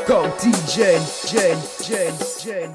Come DJ Jen.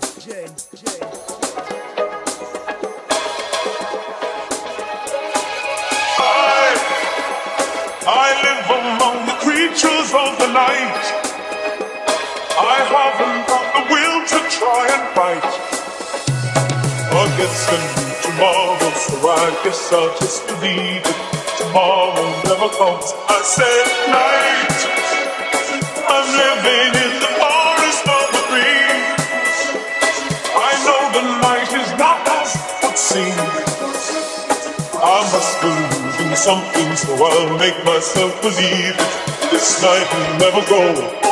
I live among the creatures of the night. I haven't got the will to try and fight against a new tomorrow, so I guess I'll just believe it. Tomorrow never comes. I said night. I'm living in the forest of the dreams. I know the night is not as it seems. I must believe in something, so I'll make myself believe it. This night will never go.